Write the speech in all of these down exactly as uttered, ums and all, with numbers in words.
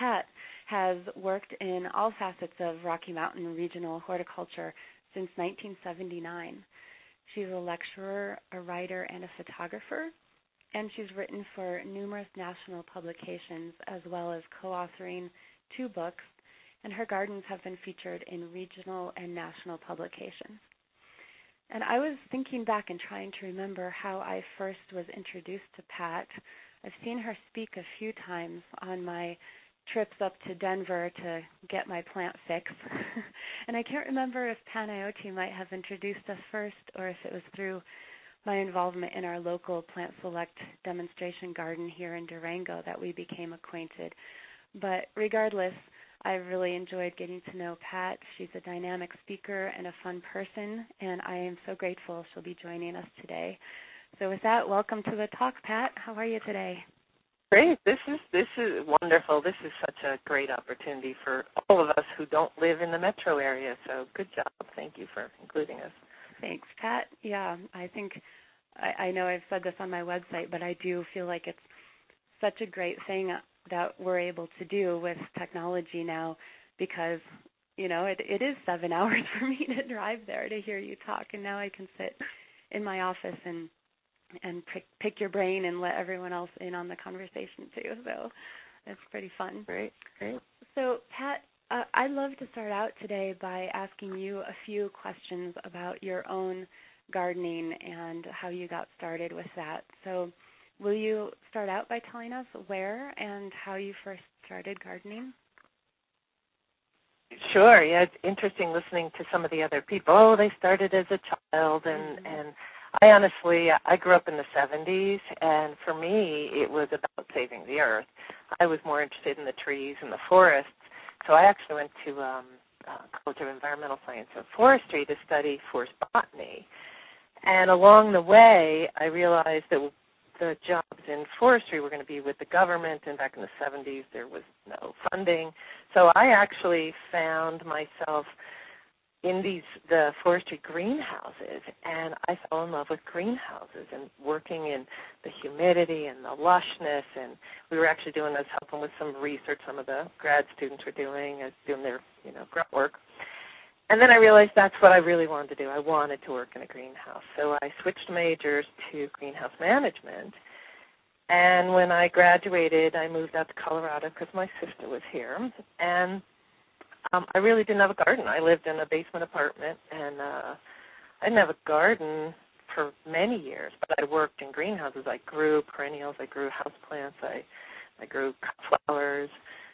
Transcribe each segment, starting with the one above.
Pat has worked in all facets of Rocky Mountain regional horticulture since nineteen seventy-nine. She's a lecturer, a writer, and a photographer, and she's written for numerous national publications as well as co-authoring two books, and her gardens have been featured in regional and national publications. And I was thinking back and trying to remember how I first was introduced to Pat. I've seen her speak a few times on my trips up to Denver to get my plant fix. And I can't remember if Panayoti might have introduced us first or if it was through my involvement in our local Plant Select demonstration garden here in Durango that we became acquainted. But regardless, I really enjoyed getting to know Pat. She's a dynamic speaker and a fun person, and I am so grateful she'll be joining us today. So with that, welcome to the talk, Pat. How are you today? Great. This is this is wonderful. This is such a great opportunity for all of us who don't live in the metro area. So good job. Thank you for including us. Thanks, Pat. Yeah, I think I, I know I've said this on my website, but I do feel like it's such a great thing that we're able to do with technology now, because, you know, it, it is seven hours for me to drive there to hear you talk, and now I can sit in my office and and pick, pick your brain and let everyone else in on the conversation too. So it's pretty fun. Great, great. So, Pat, uh, I'd love to start out today by asking you a few questions about your own gardening and how you got started with that. So will you start out by telling us where and how you first started gardening? Sure. Yeah, it's interesting listening to some of the other people. Oh, they started as a child, and, mm-hmm. and I honestly, I grew up in the seventies, and for me, it was about saving the earth. I was more interested in the trees and the forests, so I actually went to um, uh, College of Environmental Science and Forestry to study forest botany. And along the way, I realized that the jobs in forestry were going to be with the government, and back in the seventies, there was no funding. So I actually found myself in these the forestry greenhouses, and I fell in love with greenhouses and working in the humidity and the lushness. And we were actually doing this, helping with some research some of the grad students were doing, as doing their you know grunt work. And then I realized that's what I really wanted to do. I wanted to work in a greenhouse. So I switched majors to greenhouse management. And when I graduated, I moved out to Colorado because my sister was here. And um, I really didn't have a garden. I lived in a basement apartment, and uh, I didn't have a garden for many years. But I worked in greenhouses. I grew perennials. I grew houseplants. I, I grew flowers.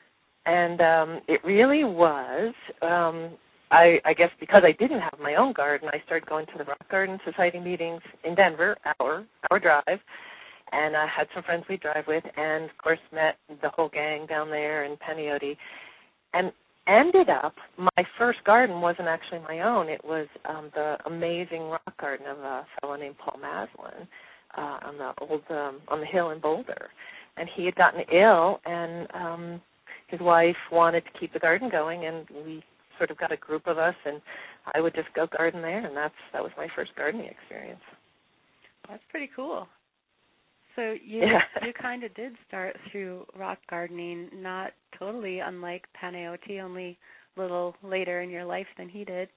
And um, it really was... Um, I, I guess because I didn't have my own garden, I started going to the Rock Garden Society meetings in Denver, hour, hour drive, and I had some friends we'd drive with, and, of course, met the whole gang down there in Panayoti, and ended up, my first garden wasn't actually my own. It was um, the amazing rock garden of a fellow named Paul Maslin uh, on the old um, on the hill in Boulder, and he had gotten ill, and um, his wife wanted to keep the garden going, and we sort of got a group of us, and I would just go garden there, and that's that was my first gardening experience. That's pretty cool. So you yeah. you kind of did start through rock gardening, not totally unlike Panayoti, only a little later in your life than he did.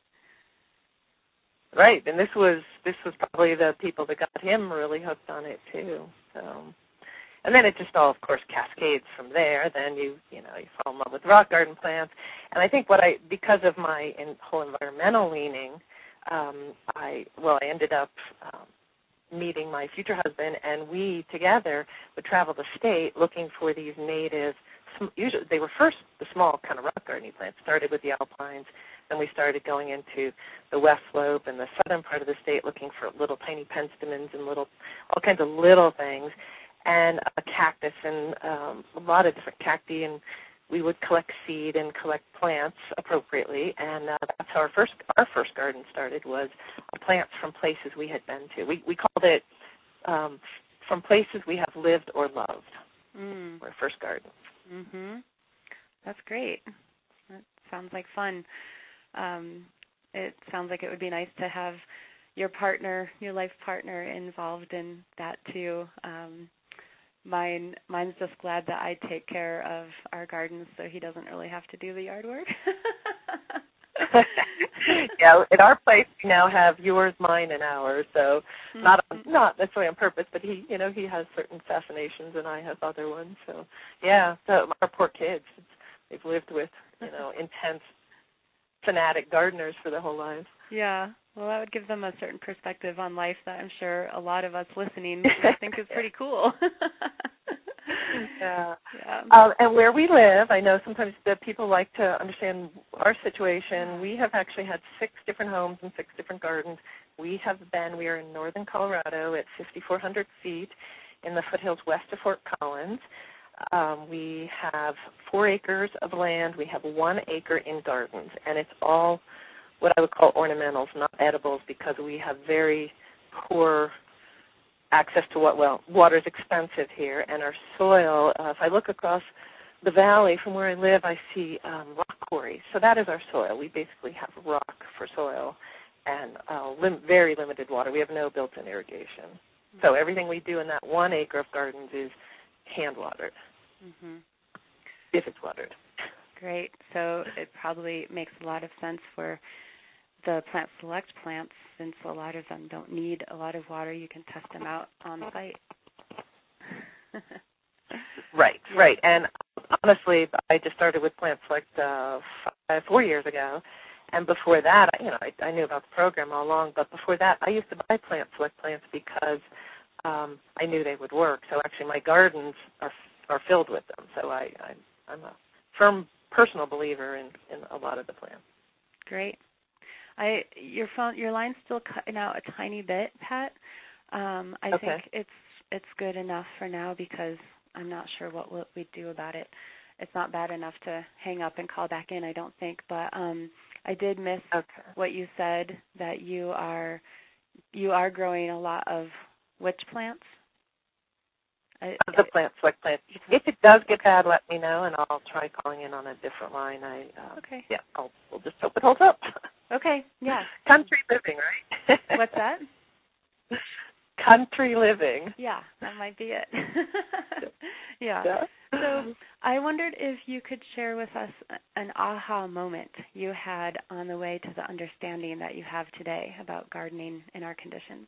Right, and this was this was probably the people that got him really hooked on it too. So. And then it just all, of course, cascades from there. Then you, you know, you fall in love with rock garden plants. And I think what I, because of my in, whole environmental leaning, um, I, well, I ended up um, meeting my future husband, and we together would travel the state looking for these native, usually they were first the small kind of rock gardening plants, started with the alpines. Then we started going into the west slope and the southern part of the state looking for little tiny penstemons and little, all kinds of little things. And a cactus and um, a lot of different cacti, and we would collect seed and collect plants appropriately, and uh, that's how our first our first garden started, was plants from places we had been to. We we called it um, from places we have lived or loved. Mm. Our first garden. Mhm. That's great. That sounds like fun. Um, it sounds like it would be nice to have your partner, your life partner, involved in that too. Um, mine, mine's just glad that I take care of our gardens, so he doesn't really have to do the yard work. Yeah, at our place we now have yours, mine, and ours. So mm-hmm. not not necessarily on purpose, but he, you know, he has certain fascinations, and I have other ones. So yeah, so our poor kids, they've lived with, you know, intense, fanatic gardeners for their whole lives. Yeah, well, that would give them a certain perspective on life that I'm sure a lot of us listening would think is pretty cool. Yeah. yeah. Um, and where we live, I know sometimes the people like to understand our situation. We have actually had six different homes and six different gardens. We have been, we are in northern Colorado at fifty-four hundred feet in the foothills west of Fort Collins. Um, we have four acres of land. We have one acre in gardens, and it's all what I would call ornamentals, not edibles, because we have very poor access to what, well, water is expensive here, and our soil, uh, if I look across the valley from where I live, I see um, rock quarries. So that is our soil. We basically have rock for soil and uh, lim- very limited water. We have no built-in irrigation. Mm-hmm. So everything we do in that one acre of gardens is hand-watered, mm-hmm. if it's watered. Great. So it probably makes a lot of sense for the Plant Select plants, since a lot of them don't need a lot of water. You can test them out on site. Right, right. And honestly, I just started with Plant Select uh, five, four years ago. And before that, you know, I, I knew about the program all along. But before that, I used to buy Plant Select plants because um, I knew they would work. So actually, my gardens are are filled with them. So I, I I'm a firm personal believer in, in a lot of the plants. Great. I your phone your line's still cutting out a tiny bit, Pat. Um, I okay. think it's it's good enough for now because I'm not sure what we'll, we'd do about it. It's not bad enough to hang up and call back in, I don't think. But um, I did miss okay. what you said, that you are you are growing a lot of which plants? I, the Plant Select plants. If it does get bad, let me know, and I'll try calling in on a different line. I uh, okay. Yeah, I'll we'll just hope it holds up. Okay. Yeah. Country living, right? What's that? Country living. Yeah, that might be it. yeah. yeah. So I wondered if you could share with us an aha moment you had on the way to the understanding that you have today about gardening in our conditions.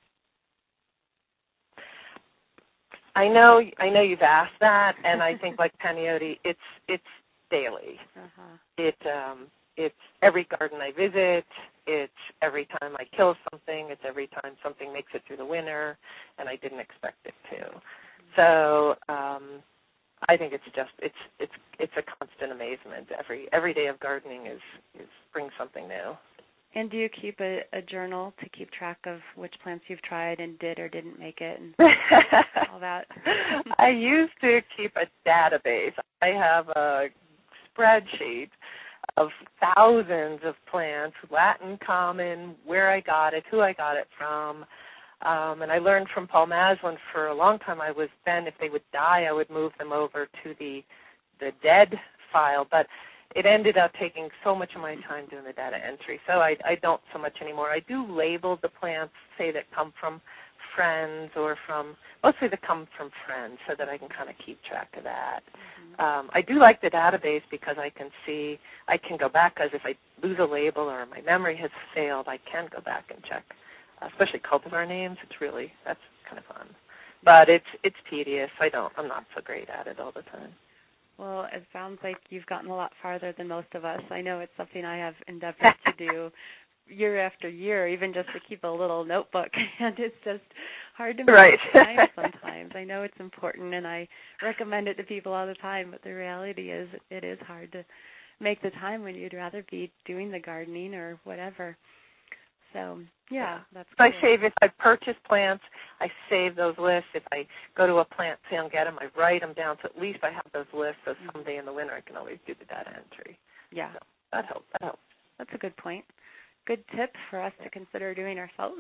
I know, I know you've asked that, and I think, like Panayoti, it's it's daily. Uh-huh. It um, it's every garden I visit. It's every time I kill something. It's every time something makes it through the winter, and I didn't expect it to. So um, I think it's just it's it's it's a constant amazement. Every every day of gardening is is brings something new. And do you keep a, a journal to keep track of which plants you've tried and did or didn't make it and all that? I used to keep a database. I have a spreadsheet of thousands of plants, Latin common, where I got it, who I got it from. Um, and I learned from Paul Maslin for a long time. I was then, if they would die, I would move them over to the the dead file. But it ended up taking so much of my time doing the data entry, so I, I don't so much anymore. I do label the plants, say that come from friends or from, mostly that come from friends, so that I can kind of keep track of that. Mm-hmm. Um, I do like the database because I can see, I can go back, because if I lose a label or my memory has failed, I can go back and check, uh, especially cultivar names. It's really, that's kind of fun. But it's it's tedious. I don't, I'm not so great at it all the time. Well, it sounds like you've gotten a lot farther than most of us. I know it's something I have endeavored to do year after year, even just to keep a little notebook, and it's just hard to make right. time sometimes. I know it's important, and I recommend it to people all the time, but the reality is it is hard to make the time when you'd rather be doing the gardening or whatever. So, yeah, that's So cool. I save, if I purchase plants, I save those lists. If I go to a plant sale and get them, I write them down, so at least I have those lists, so someday in the winter I can always do the data entry. Yeah. So that helps. That helps. That's a good point. Good tip for us to consider doing ourselves.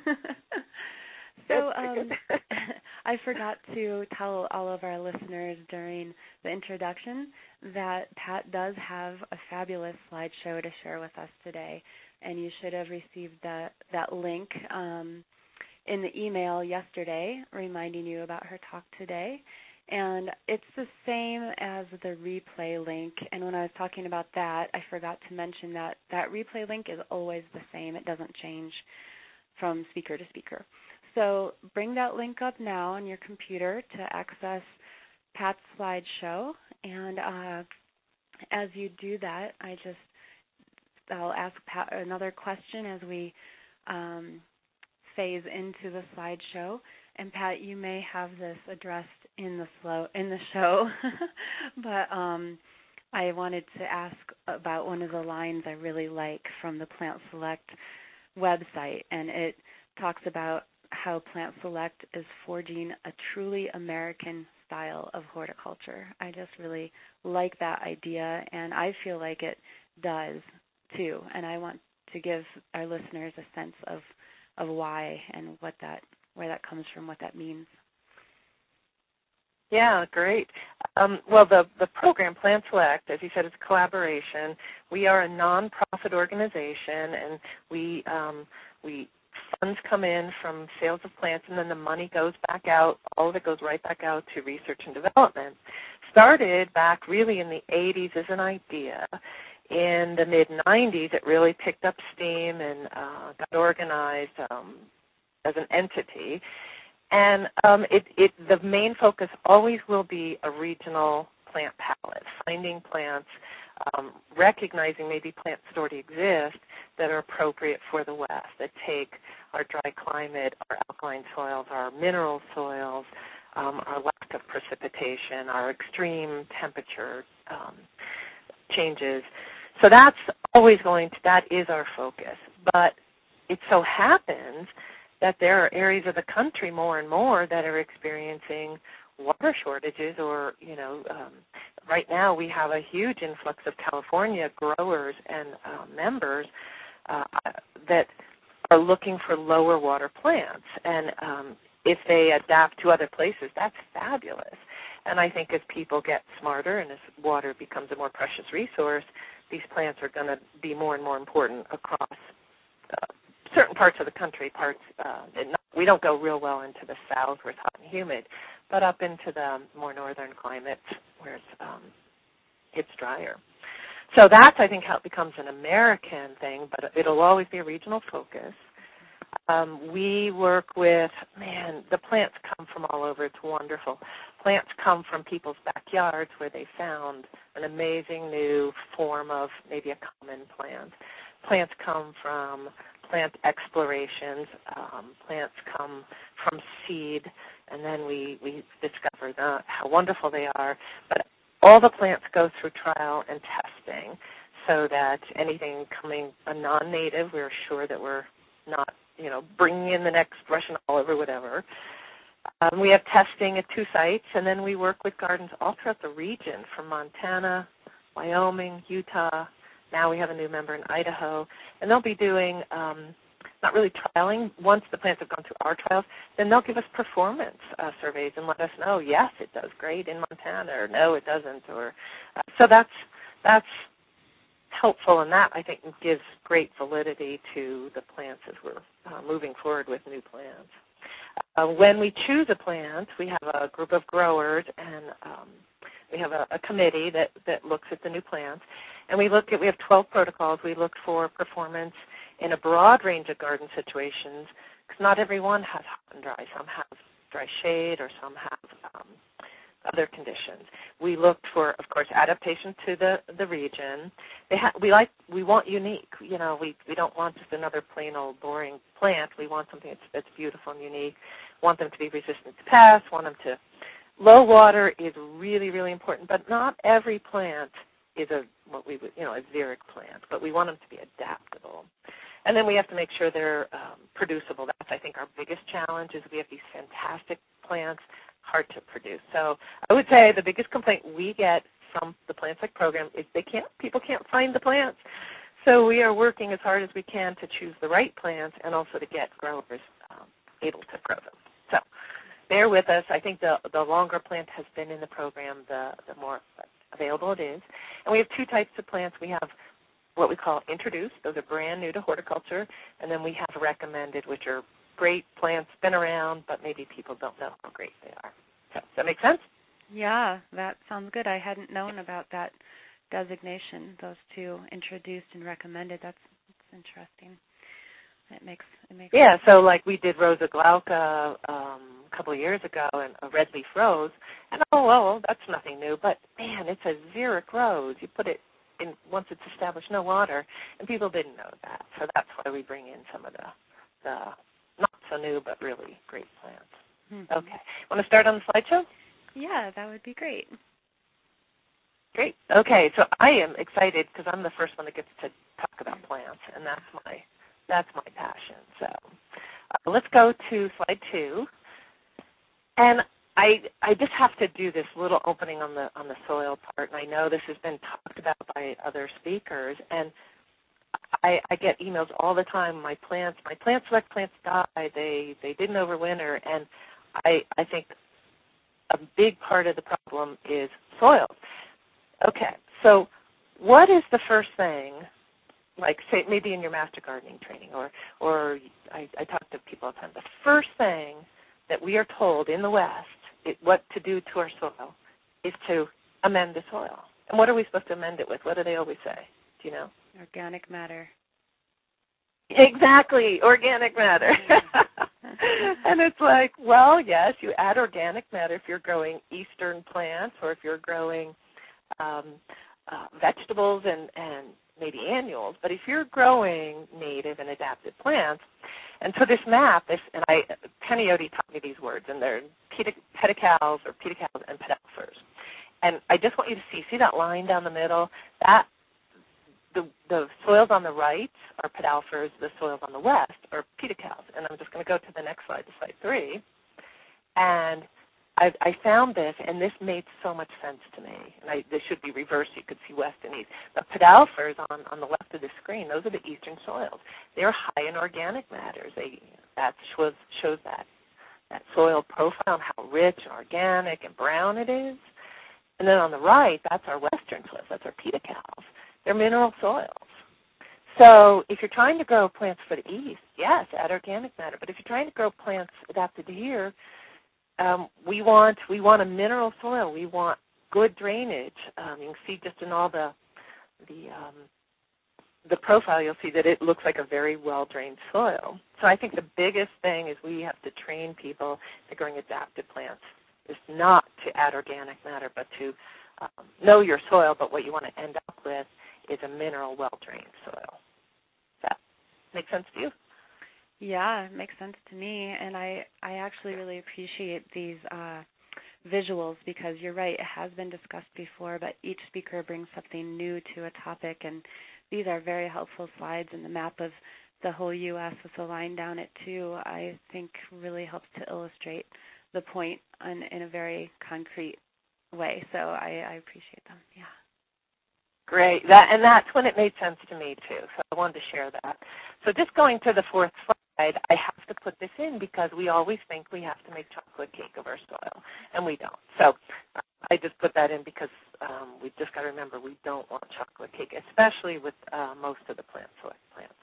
So um, I forgot to tell all of our listeners during the introduction that Pat does have a fabulous slideshow to share with us today, and you should have received that, that link um, in the email yesterday reminding you about her talk today. And it's the same as the replay link. And when I was talking about that, I forgot to mention that that replay link is always the same. It doesn't change from speaker to speaker. So bring that link up now on your computer to access Pat's slideshow. And uh, as you do that, I just, I'll ask Pat another question as we um, phase into the slideshow. And Pat, you may have this addressed in the slow in the show, but um, I wanted to ask about one of the lines I really like from the Plant Select website, and it talks about how Plant Select is forging a truly American style of horticulture. I just really like that idea, and I feel like it does too. And I want to give our listeners a sense of of why and what that where that comes from, what that means. Yeah, great. Um, well, the, the program, Plant Select, as you said, is a collaboration. We are a nonprofit organization, and we um, we funds come in from sales of plants, and then the money goes back out. All of it goes right back out to research and development. Started back really in the eighties as an idea. In the mid nineties, it really picked up steam and uh, got organized um, as an entity. And um, it, it, the main focus always will be a regional plant palette, finding plants, um, recognizing maybe plants that already exist that are appropriate for the West, that take our dry climate, our alkaline soils, our mineral soils, um, our lack of precipitation, our extreme temperature um, changes. So that's always going to, that is our focus. But it so happens that there are areas of the country more and more that are experiencing water shortages, or, you know, um, right now we have a huge influx of California growers and uh, members uh, that are looking for lower water plants. And um, if they adapt to other places, that's fabulous. And I think as people get smarter and as water becomes a more precious resource, these plants are going to be more and more important across uh, certain parts of the country, parts, uh, not, we don't go real well into the south where it's hot and humid, but up into the more northern climates where it's, um, it's drier. So that's, I think, how it becomes an American thing, but it'll always be a regional focus. Um, we work with, man, the plants come from all over. It's wonderful. Plants come from people's backyards where they found an amazing new form of maybe a common plant. Plants come from plant explorations. Um, plants come from seed, and then we, we discover the, how wonderful they are. But all the plants go through trial and testing so that anything coming a non-native, we're sure that we're not, you know, bringing in the next Russian olive or whatever. Um, we have testing at two sites, and then we work with gardens all throughout the region, from Montana, Wyoming, Utah. Now we have a new member in Idaho, and they'll be doing um, not really trialing. Once the plants have gone through our trials, then they'll give us performance uh, surveys and let us know, yes, it does great in Montana, or no, it doesn't. Or uh, so that's that's helpful, and that, I think, gives great validity to the plants as we're uh, moving forward with new plants. Uh, when we choose a plant, we have a group of growers, and um, we have a, a committee that, that looks at the new plants. And we look at, we have twelve protocols. We look for performance in a broad range of garden situations, because not everyone has hot and dry. Some have dry shade, or some have um, other conditions. We looked for, of course, adaptation to the, the region. They ha- we like we want unique. You know, we, we don't want just another plain old boring plant. We want something that's, that's beautiful and unique. Want them to be resistant to pests. Want them to low water is really really important. But not every plant is a what we would you know a xeric plant. But we want them to be adaptable. And then we have to make sure they're um, producible. That's, I think, our biggest challenge is we have these fantastic plants, hard to produce. So I would say the biggest complaint we get from the Plant Select program is they can't, people can't find the plants. So we are working as hard as we can to choose the right plants and also to get growers um, able to grow them. So bear with us. I think the the longer a plant has been in the program, the, the more available it is. And we have two types of plants. We have what we call introduced. Those are brand new to horticulture. And then we have recommended, which are great plants, been around, but maybe people don't know how great they are. So, does that make sense? Yeah, that sounds good. I hadn't known about that designation, those two introduced and recommended. That's, that's interesting. It makes it makes Yeah, sense. so like we did Rosa glauca um, a couple of years ago, and a red leaf rose, and oh well, that's nothing new. But man, it's a xeric rose. You put it in once it's established, no water, and people didn't know that. So that's why we bring in some of the the not so new but really great plants. Mm-hmm. Okay, want to start on the slideshow? Yeah, that would be great. Great. Okay, so I am excited because I'm the first one that gets to talk about plants, and that's my that's my passion. So uh, let's go to slide two, and I I just have to do this little opening on the on the soil part, and I know this has been talked about by other speakers, and I, I get emails all the time. My plants, my plant select plants died. They they didn't overwinter, and I I think a big part of the problem is soil. Okay, so what is the first thing, like say maybe in your master gardening training, or or I, I talk to people all the time, the first thing that we are told in the West it, what to do to our soil is to amend the soil. And what are we supposed to amend it with? What do they always say? Do you know? Organic matter. Exactly, organic matter. And it's like, well, yes, you add organic matter if you're growing eastern plants or if you're growing um, uh, vegetables and, and maybe annuals. But if you're growing native and adapted plants, and so this map, this, and I, Penny Odie taught me these words, and they're pedicels or pedicels and pedalfers. And I just want you to see, see that line down the middle? That The, the soils on the right are pedalfers, the soils on the west are pedicels. And I'm just going to go to the next slide, to slide three. And I, I found this, and this made so much sense to me. And I, this should be reversed. You could see west and east. The pedalfers on, on the left of the screen, those are the eastern soils. They're high in organic matters. They, that shows, shows that, that soil profile and how rich and organic and brown it is. And then on the right, that's our western soils. That's our pedicels. They're mineral soils. So if you're trying to grow plants for the east, yes, add organic matter. But if you're trying to grow plants adapted here, um, we want we want a mineral soil. We want good drainage. Um, you can see just in all the the um, the profile, you'll see that it looks like a very well drained soil. So I think the biggest thing is we have to train people to growing adapted plants is not to add organic matter, but to um, know your soil. But what you want to end up with is a mineral, well-drained soil. Does that make sense to you? Yeah, it makes sense to me, and I, I actually really appreciate these uh, visuals because you're right, it has been discussed before, but each speaker brings something new to a topic, and these are very helpful slides, and the map of the whole U S with the line down it too, I think really helps to illustrate the point on, in a very concrete way, so I, I appreciate them, yeah. Great, that, and that's when it made sense to me too, so I wanted to share that. So just going to the fourth slide, I have to put this in because we always think we have to make chocolate cake of our soil, and we don't. So uh, I just put that in because um, we've just got to remember we don't want chocolate cake, especially with uh, most of the plant select plants.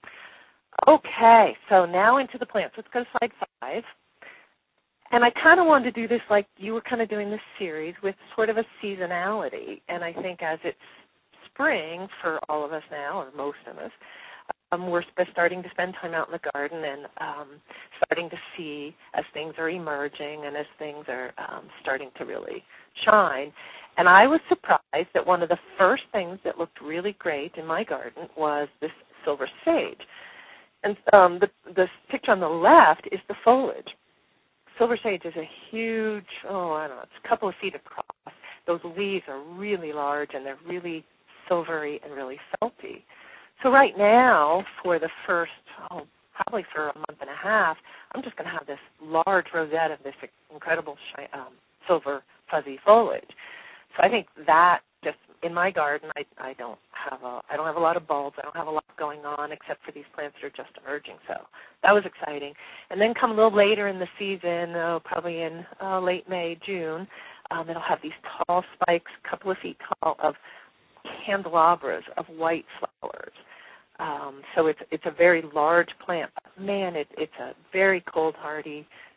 Okay, so now into the plants. Let's go to slide five. And I kind of wanted to do this like you were kind of doing this series with sort of a seasonality, and I think as it's spring for all of us now, or most of us, um, we're starting to spend time out in the garden and um, starting to see as things are emerging and as things are um, starting to really shine. And I was surprised that one of the first things that looked really great in my garden was this silver sage. And um, the, the picture on the left is the foliage. Silver sage is a huge, oh, I don't know, it's a couple of feet across. Those leaves are really large and they're really silvery and really felty. So right now, for the first, oh, probably for a month and a half, I'm just going to have this large rosette of this incredible shi- um, silver fuzzy foliage. So I think that just in my garden, I, I don't have a I don't have a lot of bulbs. I don't have a lot going on except for these plants that are just emerging. So that was exciting. And then come a little later in the season, uh, probably in uh, late May, June, um, it'll have these tall spikes, a couple of feet tall, of candelabras of white flowers. Um, so it's it's a very large plant. But man, it, it's a very cold hardy,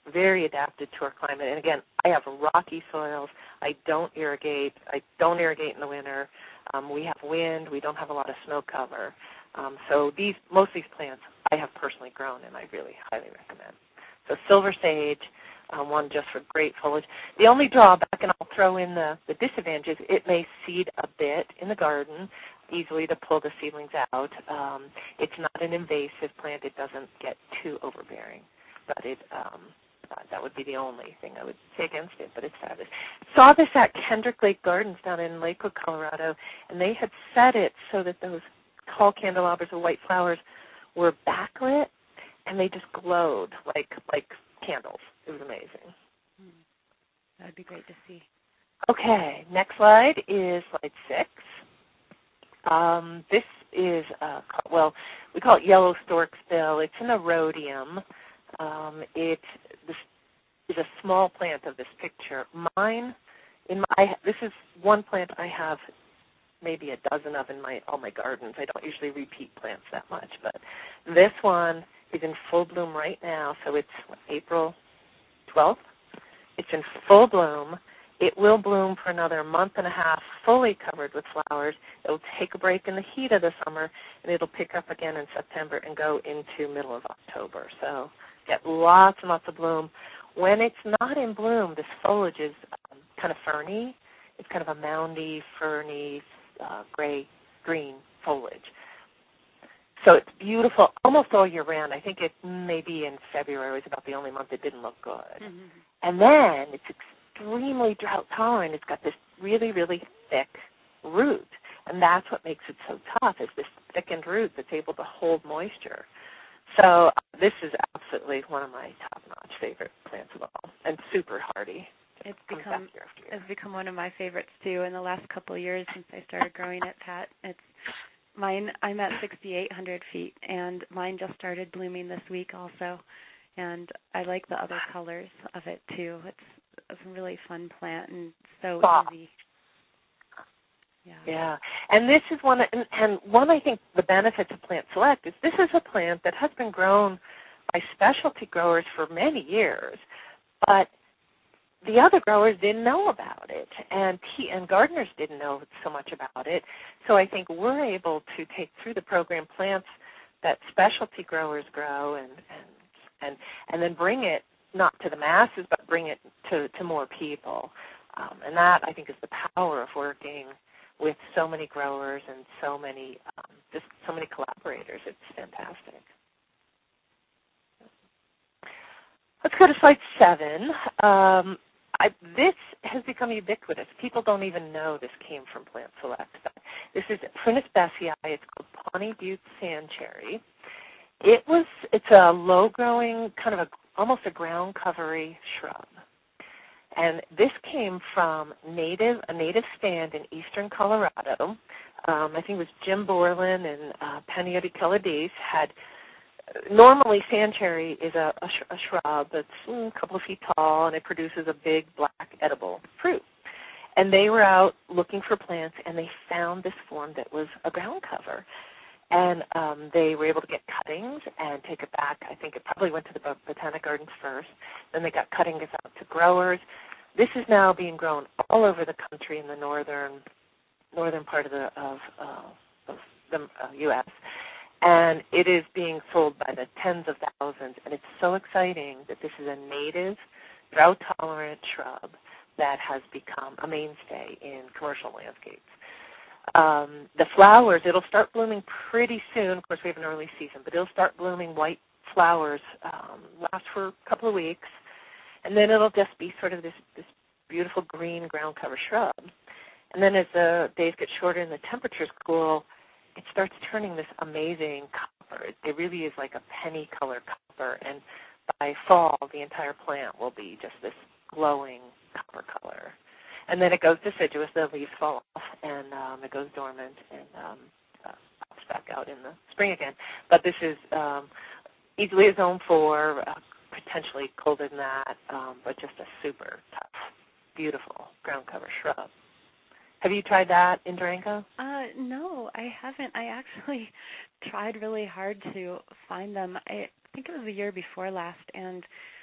very adapted to our climate. And again, I have rocky soils. I don't irrigate. I don't irrigate in the winter. Um, we have wind. We don't have a lot of snow cover. Um, so these most of these plants I have personally grown, and I really highly recommend. So silver sage, um, one just for great foliage. The only drawback, and I'll throw in the, the disadvantage, is it may seed a bit in the garden, easily to pull the seedlings out. Um, it's not an invasive plant. It doesn't get too overbearing. But it um, uh, that would be the only thing I would say against it, but it's fabulous. Saw this at Kendrick Lake Gardens down in Lakewood, Colorado, and they had set it so that those tall candelabras of white flowers were backlit, and they just glowed like like candles. It was amazing. Hmm. That would be great to see. Okay, next slide is slide six. Um, this is, uh, well, we call it yellow stork's bill. It's an erodium. Um, it this is a small plant of this picture. Mine, in my, this is one plant I have maybe a dozen of in my all my gardens. I don't usually repeat plants that much, but this one is in full bloom right now. So it's what, April twelfth. It's in full bloom. It will bloom for another month and a half, fully covered with flowers. It will take a break in the heat of the summer, and it'll pick up again in September and go into middle of October. So get lots and lots of bloom. When it's not in bloom, this foliage is um, kind of ferny. It's kind of a moundy, ferny, uh, gray-green foliage. So it's beautiful almost all year round. I think it maybe in February was about the only month it didn't look good. Mm-hmm. And then it's extremely drought tolerant. It's got this really, really thick root, and that's what makes it so tough, is this thickened root that's able to hold moisture. So this is absolutely one of my top-notch favorite plants of all, and super hardy. It's become year year. It's become one of my favorites too in the last couple of years since I started growing it, Pat. It's mine. I'm at sixty-eight hundred feet, and mine just started blooming this week also, and I like the other colors of it too. It's It's a really fun plant and so Wow. easy. Yeah. Yeah. And this is one, and, and one I think the benefits of Plant Select is this is a plant that has been grown by specialty growers for many years, but the other growers didn't know about it, and tea, and gardeners didn't know so much about it. So I think we're able to take through the program plants that specialty growers grow and and and, and then bring it not to the masses, but bring it to, to more people. Um, and that, I think, is the power of working with so many growers and so many, um, just so many collaborators. It's fantastic. Let's go to slide seven. Um, I, this has become ubiquitous. People don't even know this came from Plant Select. This is Prunus bassii. It's called Pawnee Butte Sand Cherry. It was, it's a low-growing, kind of a almost a ground covery shrub. And this came from native a native stand in eastern Colorado. Um, I think it was Jim Borland and uh, Panayiotis Kelladis had, normally sand cherry is a, a, sh- a shrub that's mm, a couple of feet tall, and it produces a big black edible fruit. And they were out looking for plants, and they found this form that was a ground cover. And um, they were able to get cuttings and take it back. I think it probably went to the Botanic Gardens first. Then they got cuttings out to growers. This is now being grown all over the country in the northern northern part of the of, uh, of the uh, U S And it is being sold by the tens of thousands. And it's so exciting that this is a native, drought-tolerant shrub that has become a mainstay in commercial landscapes. Um, the flowers, it'll start blooming pretty soon. Of course, we have an early season, but it'll start blooming white flowers, um, last for a couple of weeks, and then it'll just be sort of this, this beautiful green ground cover shrub. And then as the days get shorter and the temperatures cool, it starts turning this amazing copper. It, it really is like a penny color copper, and by fall, the entire plant will be just this glowing copper color. And then it goes deciduous, the leaves fall off, and um, it goes dormant and um, uh, pops back out in the spring again. But this is um, easily a zone four, uh, potentially colder than that, um, but just a super tough, beautiful ground cover shrub. Have you tried that in Durango? Uh, no, I haven't. I actually tried really hard to find them. I think it was the year before last, and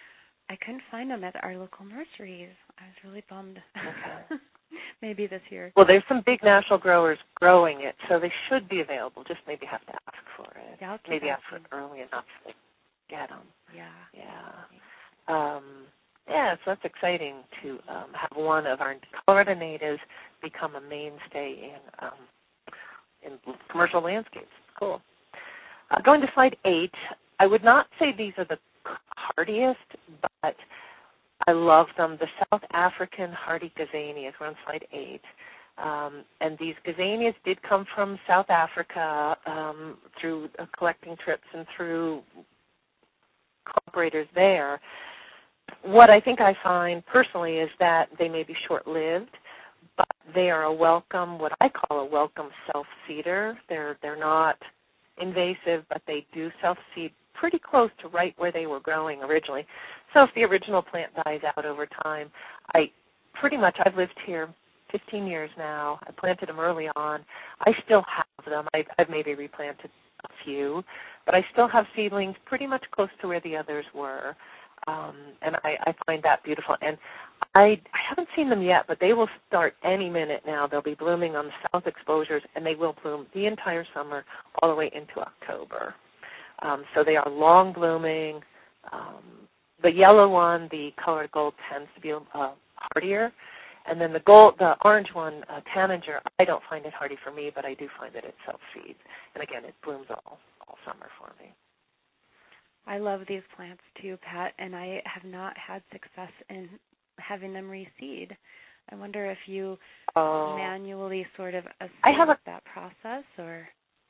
I couldn't find them at our local nurseries. I was really bummed. Okay. Maybe this year. Well, there's some big national growers growing it, so they should be available. Just maybe have to ask for it. Yeah, I'll keep maybe ask asking. for it early enough to get them. Yeah. Yeah. Um, yeah, so that's exciting to um, have one of our Colorado natives become a mainstay in um, in commercial landscapes. Cool. Uh, going to slide eight, I would not say these are the hardiest, but I love them. The South African hardy gazanias. We're on slide eight. Um, and these gazanias did come from South Africa um, through uh, collecting trips and through cooperators there. What I think I find personally is that they may be short-lived, but they are a welcome, what I call a welcome self-seeder. They're, they're not invasive, but they do self-seed pretty close to right where they were growing originally. So if the original plant dies out over time, I pretty much, I've lived here fifteen years now. I planted them early on. I still have them. I've, I've maybe replanted a few, but I still have seedlings pretty much close to where the others were. Um, and I, I find that beautiful. And I, I haven't seen them yet, but they will start any minute now. They'll be blooming on the south exposures, and they will bloom the entire summer all the way into October. Um, so they are long blooming. Um, the yellow one, the colored gold, tends to be uh, hardier. And then the gold, the orange one, uh, Tanager, I don't find it hardy for me, but I do find that it self-seeds. And again, it blooms all, all summer for me. I love these plants too, Pat, and I have not had success in having them reseed. I wonder if you oh. manually sort of assist I have a, that process, or...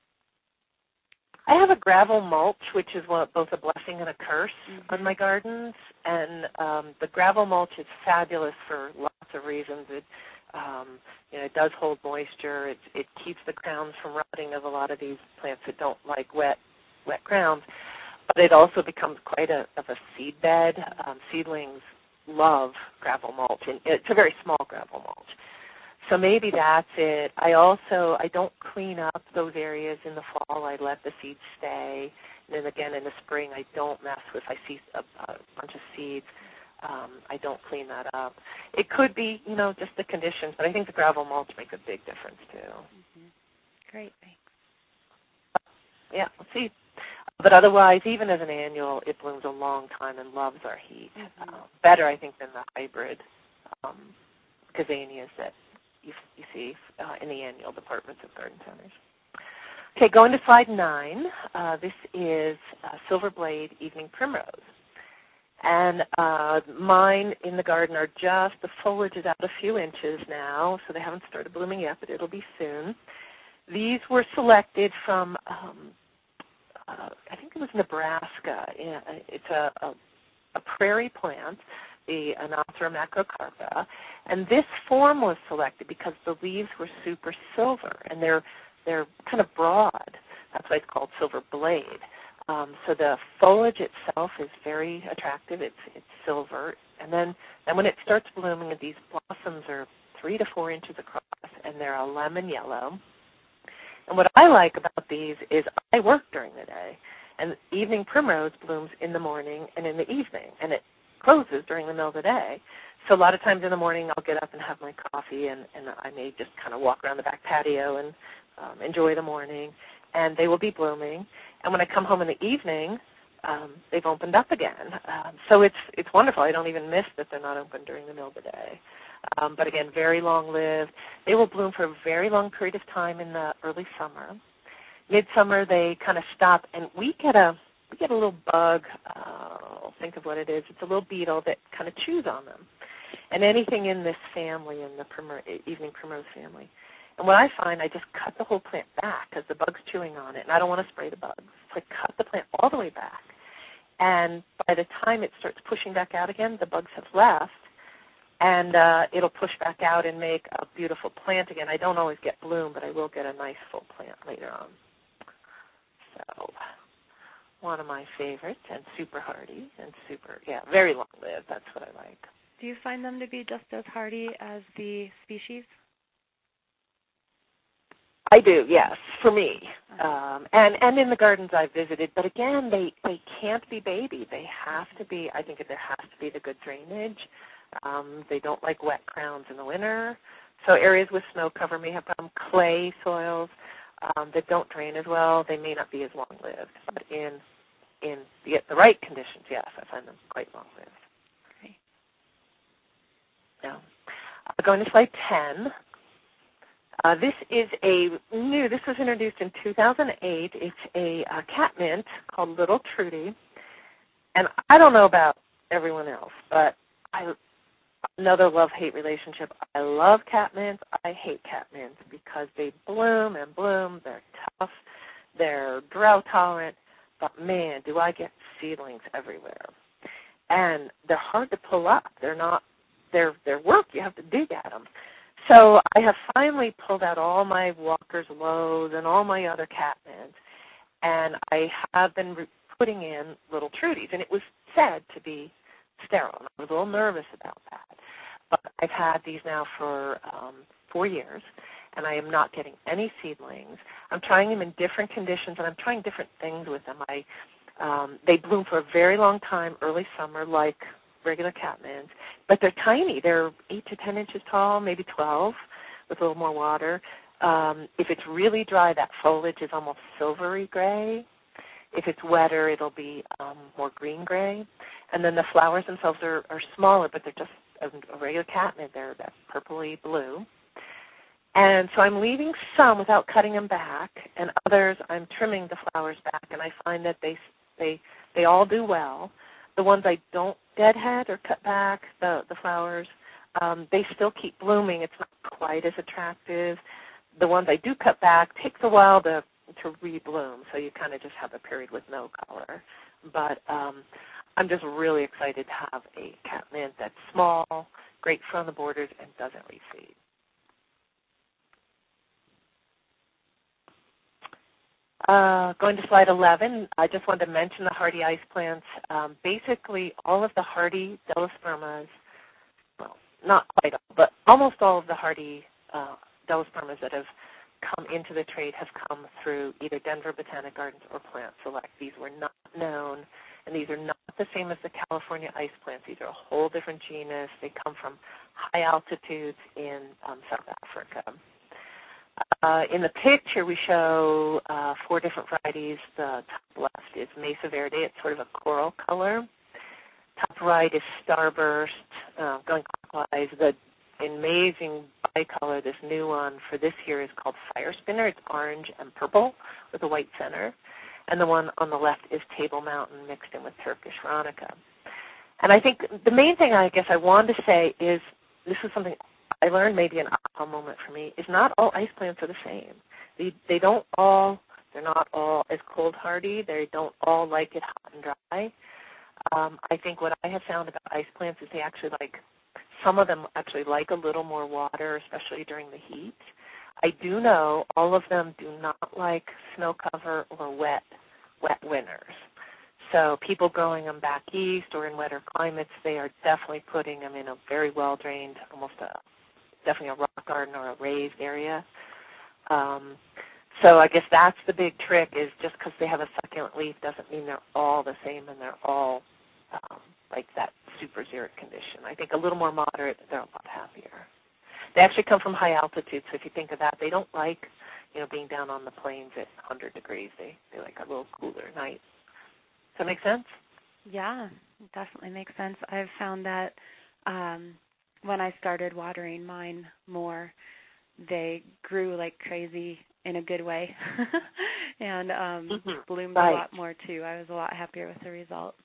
I have a gravel mulch, which is what, both a blessing and a curse mm-hmm. on my gardens, and um, the gravel mulch is fabulous for lots of reasons. It, um, you know, it does hold moisture. It, it keeps the crowns from rotting of a lot of these plants that don't like wet, wet grounds. But it also becomes quite a of a seed bed. Um, seedlings love gravel mulch, and it's a very small gravel mulch. So maybe that's it. I also, I don't clean up those areas in the fall. I let the seeds stay. And then again in the spring, I don't mess with, I see a, a bunch of seeds. Um, I don't clean that up. It could be, you know, just the conditions, but I think the gravel mulch makes a big difference too. Mm-hmm. Great, thanks. Yeah, let's see. But otherwise, even as an annual, it blooms a long time and loves our heat. Mm-hmm. Uh, better, I think, than the hybrid um, gazanias that you, you see uh, in the annual departments of garden centers. Okay, going to slide nine. Uh, this is uh, Silver Blade Evening Primrose. And uh, mine in the garden are just, the foliage is out a few inches now, so they haven't started blooming yet, but it'll be soon. These were selected from, um, uh, I think it was Nebraska. It's a, a, a prairie plant, the Annothera macrocarpa, and this form was selected because the leaves were super silver, and they're they're kind of broad. That's why it's called Silver Blade. Um, so the foliage itself is very attractive. It's it's silver, and then and when it starts blooming, these blossoms are three to four inches across, and they're a lemon yellow. And what I like about these is I work during the day, and evening primrose blooms in the morning and in the evening, and it closes during the middle of the day. So a lot of times in the morning I'll get up and have my coffee, and, and I may just kind of walk around the back patio and um, enjoy the morning, and they will be blooming. And when I come home in the evening, um, they've opened up again. Um, so it's it's wonderful. I don't even miss that they're not open during the middle of the day. Um, but again, very long-lived. They will bloom for a very long period of time in the early summer. Midsummer, they kind of stop, and we get a we get a little bug. Uh, I'll think of what it is. It's a little beetle that kind of chews on them. And anything in this family, in the primrose, evening primrose family. And what I find, I just cut the whole plant back because the bug's chewing on it, and I don't want to spray the bugs. So I cut the plant all the way back. And by the time it starts pushing back out again, the bugs have left, and uh, it'll push back out and make a beautiful plant again. I don't always get bloom, but I will get a nice full plant later on. So one of my favorites, and super hardy, and super, yeah, very long-lived. That's what I like. Do you find them to be just as hardy as the species? I do, yes, for me. Um, and, and in the gardens I've visited, but again, they, they can't be baby. They have to be, I think there has to be the good drainage. Um, they don't like wet crowns in the winter. So areas with snow cover may have problems. Clay soils um, that don't drain as well, they may not be as long-lived. But in in the, the right conditions, yes, I find them quite long-lived. Okay. Now, uh, going to slide ten. Uh, this is a new, this was introduced in two thousand eight. It's a, a cat mint called Little Trudy. And I don't know about everyone else, but I another love-hate relationship. I love cat mints. I hate cat mints because they bloom and bloom. They're tough. They're drought-tolerant. But, man, do I get seedlings everywhere. And they're hard to pull up. They're not, they're, they're work. You have to dig at them. So I have finally pulled out all my Walker's Lows and all my other cat mints, and I have been re- putting in Little Trudies. And it was said to be sterile. I was a little nervous about that. But I've had these now for um, four years, and I am not getting any seedlings. I'm trying them in different conditions, and I'm trying different things with them. I um, they bloom for a very long time, early summer, like regular cat mints, but they're tiny. They're eight to ten inches tall, maybe twelve, with a little more water. Um, if it's really dry, that foliage is almost silvery gray. If it's wetter, it'll be um, more green-gray. And then the flowers themselves are, are smaller, but they're just a, a regular cat mint. They're that purpley blue. And so I'm leaving some without cutting them back, and others I'm trimming the flowers back, and I find that they they they all do well. The ones I don't deadhead or cut back, the, the flowers, um, they still keep blooming. It's not quite as attractive. The ones I do cut back takes a while to to rebloom, so you kind of just have a period with no color. But um, I'm just really excited to have a cat mint that's small, great front of the borders, and doesn't reseed. Uh, going to slide eleven, I just wanted to mention the hardy ice plants. Um, basically, all of the hardy Delospermas, well, not quite all, but almost all of the hardy uh, Delospermas that have come into the trade have come through either Denver Botanic Gardens or Plant Select. These were not known, and these are not the same as the California ice plants. These are a whole different genus. They come from high altitudes in um, South Africa. Uh, in the picture, we show uh, four different varieties. The top left is Mesa Verde. It's sort of a coral color. Top right is Starburst, uh, going clockwise. The amazing bicolor, this new one for this year is called Fire Spinner. It's orange and purple with a white center. And the one on the left is Table Mountain mixed in with Turkish Veronica. And I think the main thing I guess I wanted to say is, this is something I learned, maybe an aha moment for me, is not all ice plants are the same. They, they don't all, they're not all as cold hardy. They don't all like it hot and dry. Um, I think what I have found about ice plants is they actually like, some of them actually like a little more water, especially during the heat. I do know all of them do not like snow cover or wet, wet winters. So people growing them back east or in wetter climates, they are definitely putting them in a very well-drained, almost a, definitely a rock garden or a raised area. Um, so I guess that's the big trick, is just because they have a succulent leaf doesn't mean they're all the same and they're all um, like that super xeric condition. I think a little more moderate, they're a lot happier. They actually come from high altitude, so if you think of that, they don't like, you know, being down on the plains at one hundred degrees. They they like a little cooler night. Does that make sense? Yeah, it definitely makes sense. I've found that um, when I started watering mine more, they grew like crazy in a good way and um, mm-hmm. bloomed right. a lot more, too. I was a lot happier with the result.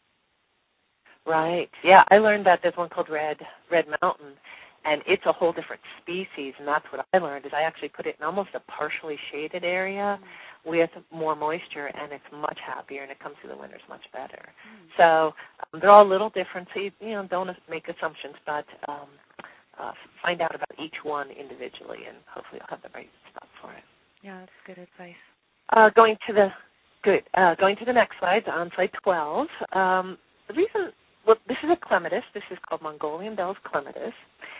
Right. Yeah, I learned that there's one called Red Red Mountain, and it's a whole different species, and that's what I learned, is I actually put it in almost a partially shaded area mm. with more moisture, and it's much happier, and it comes through the winters much better. Mm. So um, they're all a little different, so you, you know, don't make assumptions, but um, uh, find out about each one individually, and hopefully you'll have the right stuff for it. Yeah, that's good advice. Uh, going to the good. Uh, going to the next slide, on slide twelve. Um, the reason, well, this is a clematis. This is called Mongolian Bell's clematis.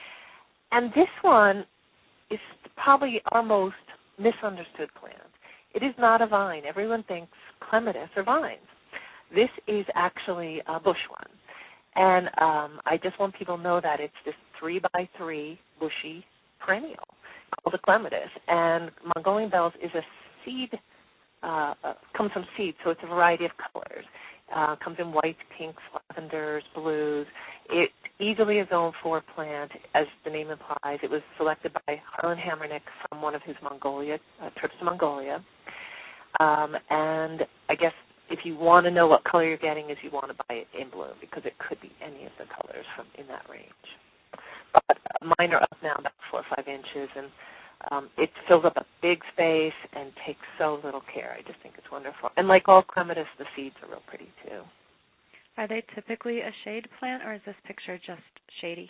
And this one is probably our most misunderstood plant. It is not a vine. Everyone thinks clematis are vines. This is actually a bush one. And um, I just want people to know that it's this three by three bushy perennial called a clematis. And Mongolian bells is a seed, uh, uh, comes from seeds, so it's a variety of colors. Uh, comes in whites, pinks, lavenders, blues. It easily a zone four plant, as the name implies. It was selected by Harlan Hammernick from one of his Mongolia uh, trips to Mongolia. Um, and I guess if you want to know what color you're getting, is you want to buy it in bloom, because it could be any of the colors from in that range. But uh, mine are up now about four or five inches, and um, it fills up a big space and takes so little care. I just think it's wonderful. And like all clematis, the seeds are real pretty too. Are they typically a shade plant, or is this picture just shady?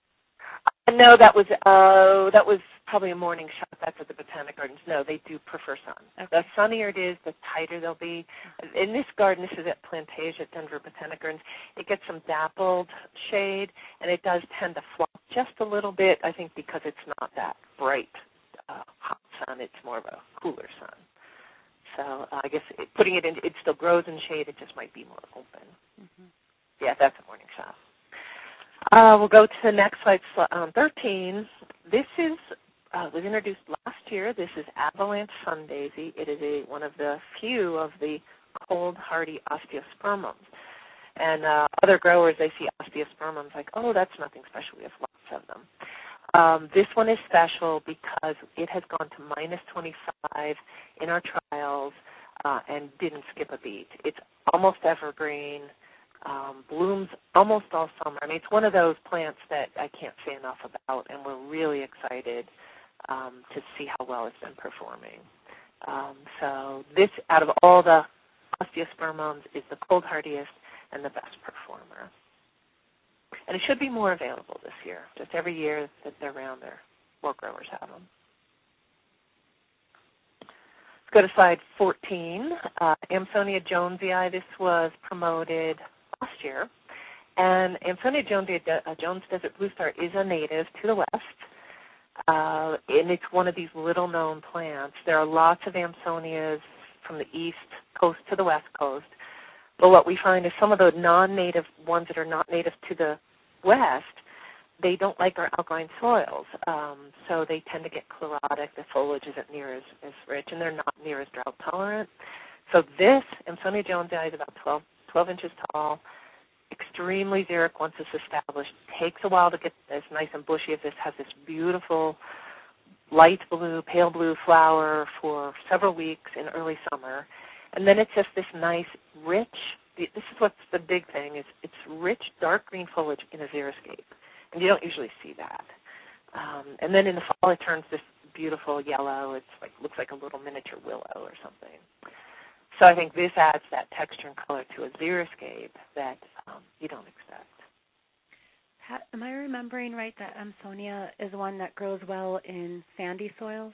Uh, no, that was uh, that was probably a morning shot. That's at the Botanic Gardens. No, they do prefer sun. Okay. The sunnier it is, the tighter they'll be. In this garden, this is at Plantasia at Denver Botanic Gardens, it gets some dappled shade, and it does tend to flop just a little bit, I think, because it's not that bright uh, hot sun. It's more of a cooler sun. So uh, I guess it, putting it in, it still grows in shade. It just might be more open. Mm-hmm. Yeah, that's a morning shot. Uh, we'll go to the next slide, um, thirteen. This is uh, was introduced last year. This is Avalanche Sun Daisy. It is a, one of the few of the cold hardy osteospermums. And uh, other growers, they see osteospermums like, oh, that's nothing special. We have lots of them. Um, this one is special because it has gone to minus twenty-five in our trials uh, and didn't skip a beat. It's almost evergreen, um, blooms almost all summer. I mean, it's one of those plants that I can't say enough about, and we're really excited um, to see how well it's been performing. Um, so this, out of all the osteospermums, is the cold hardiest and the best performer. And it should be more available this year. Just every year that they're around there, more growers have them. Let's go to slide fourteen. Uh, Amsonia jonesii. This was promoted last year. And Amsonia jonesii, uh, Jones Desert Blue Star, is a native to the west. Uh, and it's one of these little-known plants. There are lots of Amsonias from the east coast to the west coast. But what we find is some of the non-native ones that are not native to the west, they don't like our alkaline soils. Um, so they tend to get chlorotic. The foliage isn't near as, as rich, and they're not near as drought tolerant. So this, Amsonia jonesii, is about twelve, twelve inches tall, extremely xeric once it's established. Takes a while to get as nice and bushy as this. Has this beautiful light blue, pale blue flower for several weeks in early summer. And then it's just this nice, rich, this is what's the big thing, is it's rich, dark green foliage in a xeriscape. And you don't usually see that. Um, and then in the fall it turns this beautiful yellow. It's like looks like a little miniature willow or something. So I think this adds that texture and color to a xeriscape that um, you don't expect. Pat, am I remembering right that Amsonia is one that grows well in sandy soils?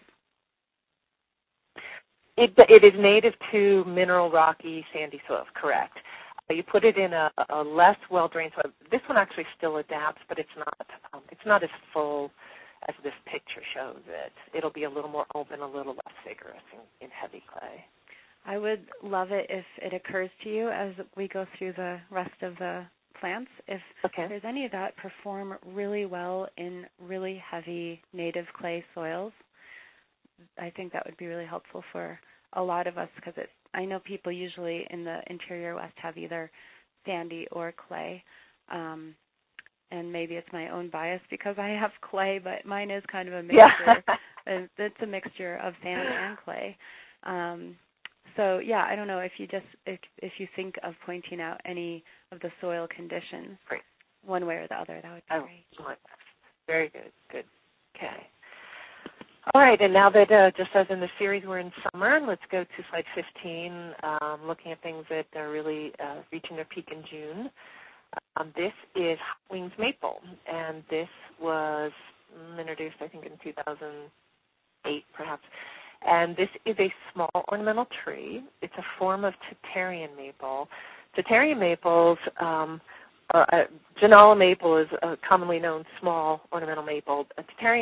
It, it is native to mineral, rocky, sandy soils, correct. Uh, you put it in a, a less well-drained soil. This one actually still adapts, but it's not um, it's not as full as this picture shows it. It'll be a little more open, a little less vigorous in, in heavy clay. I would love it if it occurs to you as we go through the rest of the plants, if okay. there's any that perform really well in really heavy native clay soils. I think that would be really helpful for a lot of us, because it, I know people usually in the interior west have either sandy or clay, um, and maybe it's my own bias because I have clay, but mine is kind of a mixture. Yeah. It's a mixture of sand and clay. Um, so yeah, I don't know if you just if, if you think of pointing out any of the soil conditions, great. One way or the other, that would be oh, great. Very good. Good. Okay. All right, and now that uh, just as in the series we're in summer, let's go to slide fifteen, um, looking at things that are really uh, reaching their peak in June. Um, this is Hot Wings Maple, and this was introduced, I think, in two thousand eight, perhaps. And this is a small ornamental tree. It's a form of Tatarian maple. Tatarian maples, um, uh, Genola maple is a commonly known small ornamental maple. Uh, Tatarians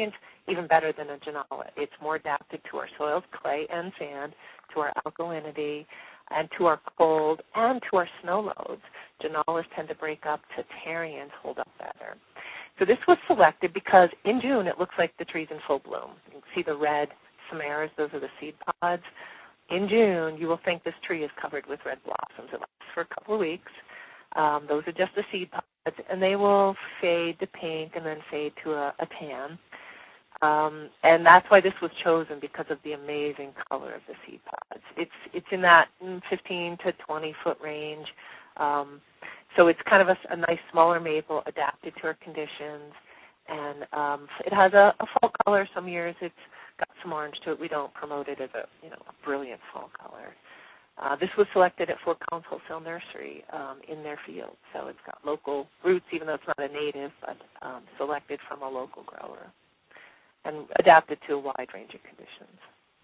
even better than a Genola. It's more adapted to our soils, clay and sand, to our alkalinity, and to our cold, and to our snow loads. Genolas tend to break up, Tatarians hold up better. So this was selected because in June it looks like the tree's in full bloom. You can see the red samaras, those are the seed pods. In June, you will think this tree is covered with red blossoms. It lasts for a couple of weeks. Um, those are just the seed pods, and they will fade to pink and then fade to a, a tan. Um, and that's why this was chosen, because of the amazing color of the seed pods. It's it's in that fifteen to twenty foot range. Um, so it's kind of a, a nice smaller maple adapted to our conditions. And um, it has a, a fall color. Some years it's got some orange to it. We don't promote it as a you know a brilliant fall color. Uh, this was selected at Fort Collins Wholesale Nursery um, in their field. So it's got local roots, even though it's not a native, but um, selected from a local grower and adapted to a wide range of conditions.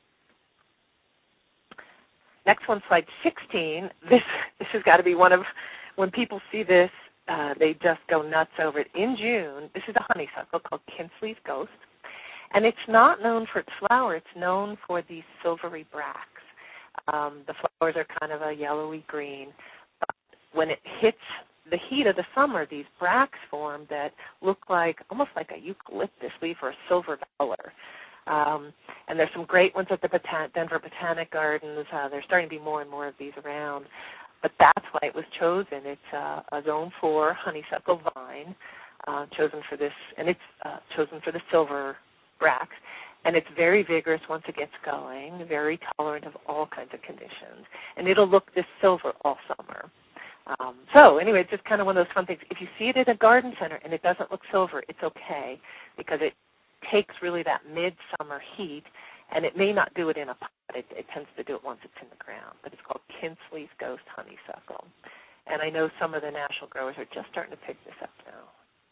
Next one, slide sixteen. This this has got to be one of, when people see this, uh, they just go nuts over it. In June, this is a honeysuckle called Kinsley's Ghost, and it's not known for its flower. It's known for these silvery bracts. Um, the flowers are kind of a yellowy green, but when it hits the heat of the summer, these bracts form that look like almost like a eucalyptus leaf or a silver color. Um, and there's some great ones at the Botan- Denver Botanic Gardens. Uh, there's starting to be more and more of these around. But that's why it was chosen. It's uh, a zone four honeysuckle vine uh, chosen for this, and it's uh, chosen for the silver bracts. And it's very vigorous once it gets going, very tolerant of all kinds of conditions. And it'll look this silver all summer. Um, so anyway, it's just kind of one of those fun things. If you see it at a garden center and it doesn't look silver, it's okay, because it takes really that midsummer heat, and it may not do it in a pot. It, it tends to do it once it's in the ground. But it's called Kinsley's Ghost Honeysuckle. And I know some of the national growers are just starting to pick this up now.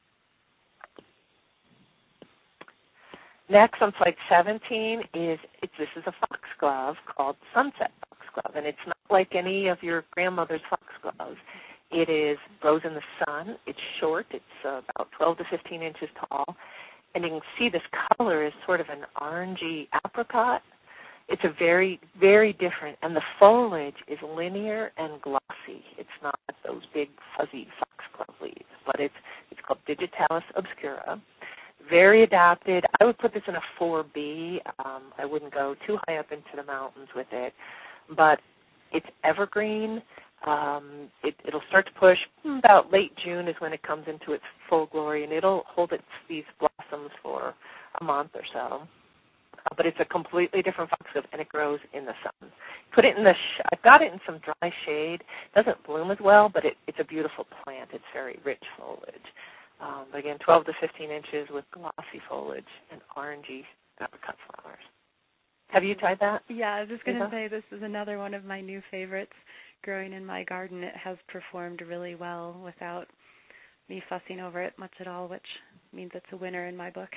Next, on slide seventeen, is it's, this is a foxglove called Sunset Foxglove, and it's not like any of your grandmother's foxgloves. It is grows in the sun. It's short. It's uh, about twelve to fifteen inches tall, and you can see this color is sort of an orangey apricot. It's a very, very different, and the foliage is linear and glossy. It's not those big fuzzy foxglove leaves, but it's it's called Digitalis obscura. Very adapted. I would put this in a four B. Um, I wouldn't go too high up into the mountains with it, but it's evergreen. Um, it, it'll start to push about late June is when it comes into its full glory, and it'll hold its these blossoms for a month or so. Uh, but it's a completely different foxglove, and it grows in the sun. Put it in the. Sh- I've got it in some dry shade. It doesn't bloom as well, but it, it's a beautiful plant. It's very rich foliage. Um, but again, twelve to fifteen inches with glossy foliage and orangey apricot flowers. Have you tried that? Yeah, I was just going to Eva? say this is another one of my new favorites growing in my garden. It has performed really well without me fussing over it much at all, which means it's a winner in my book.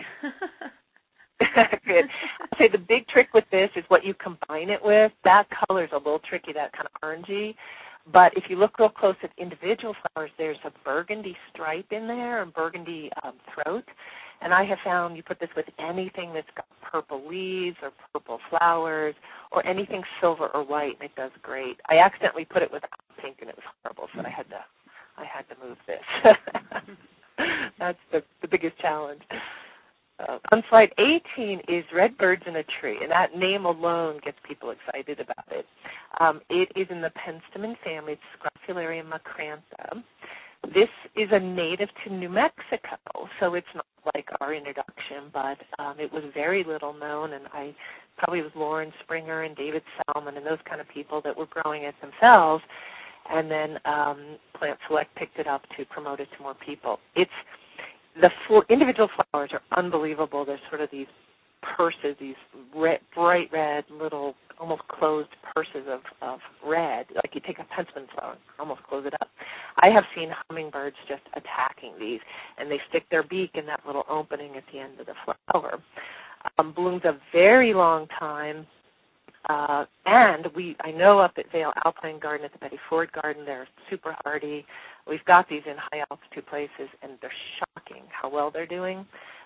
Good. I'd say the big trick with this is what you combine it with. That color is a little tricky, that kind of orangey. But if you look real close at individual flowers, there's a burgundy stripe in there, a burgundy um, throat. And I have found you put this with anything that's got purple leaves or purple flowers or anything silver or white, and it does great. I accidentally put it with pink, and it was horrible, so I had to, I had to move this. That's the, the biggest challenge. Uh, on slide eighteen is Red Birds in a Tree, and that name alone gets people excited about it. Um, it is in the penstemon family. It's Scrophularia macrantha. This is a native to New Mexico, so it's not like our introduction, but um, it was very little known, and I probably was Lauren Springer and David Salmon and those kind of people that were growing it themselves, and then um, Plant Select picked it up to promote it to more people. It's The four individual flowers are unbelievable. They're sort of these purses, these red, bright red little almost closed purses of, of red, like you take a penstemon flower and almost close it up. I have seen hummingbirds just attacking these, and they stick their beak in that little opening at the end of the flower. Um, blooms a very long time. Uh, and we, I know up at Vail Alpine Garden, at the Betty Ford Garden, they're super hardy. We've got these in high altitude places, and they're shocking how well they're doing.